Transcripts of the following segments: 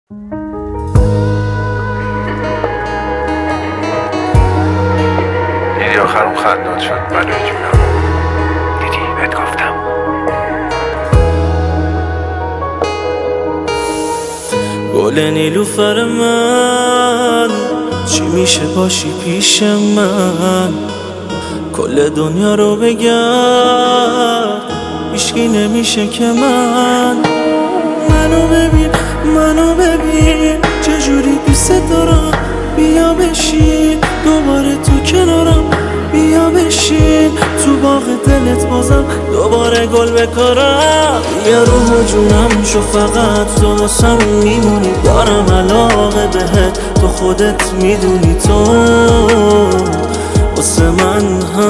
دیدی آخرم خندات شد بلای جونم. دیدی بهت گفتم. گل نیلوفر من چی میشه باشی پیش من؟ کل دنیا رو بگرد هیچکی نمیشه که منو ببین چجوری دوست دارم. بیا بشین دوباره تو کنارم، بیا بشین تو باغ دلت بازم دوباره گل بکارم. بیا روح و جونم شو فقط تو واسم میمونی، دارم علاقه بهت تو خودت میدونی، تو واسه من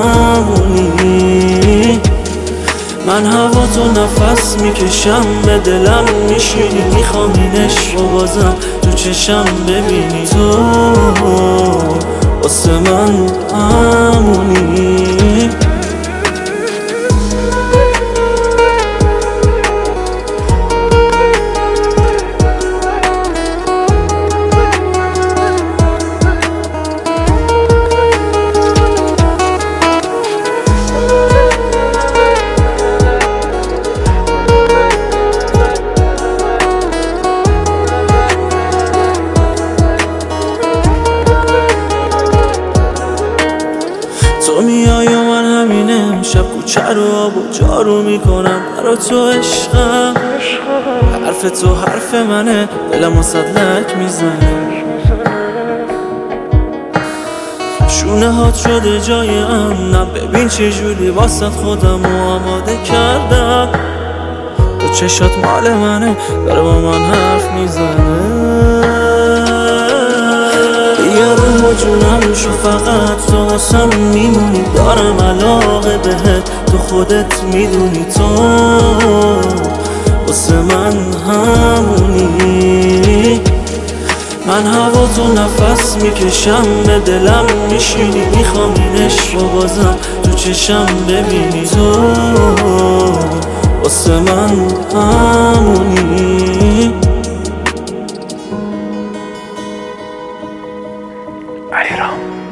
همونی. من هوا تو نفس میکشم به دلم میشینی، میخوام این عشق رو بازم تو چشم ببینی، تو واسه من همونی. تو میای و من همین امشب کوچه رو آب و جارو میکنم برا تو عشقم. حرف تو حرف منه، دلم واسه لک میزنه، شونه هات شده جای امنم. ببین چجوری واسه خودم رو آماده کردم، تو چشات مال منه داره با من حرف میزنه. بیا رو و جونم شو فقط تو واسم میمونی، دارم علاقه بهت تو خودت میدونی، تو واسه من همونی. من هوا تو نفس میکشم به دلم میشینی، میخوام این عشق رو بازم تو چشم ببینی، تو واسه من همونی. علیرام